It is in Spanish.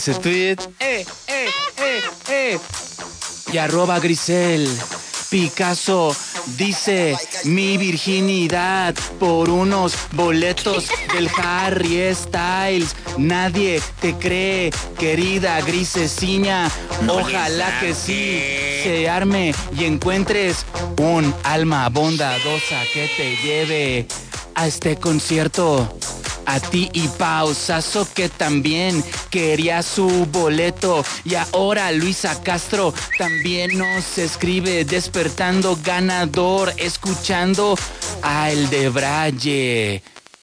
ese tweet. Y arroba Grisel Picasso dice: mi virginidad por unos boletos del Harry Styles. Nadie te cree, querida Griseciña. Ojalá que sí se arme y encuentres un alma bondadosa que te lleve a este concierto. A ti y Pausazo, que también quería su boleto. Y ahora Luisa Castro también nos escribe: despertando ganador, escuchando a El de Braille.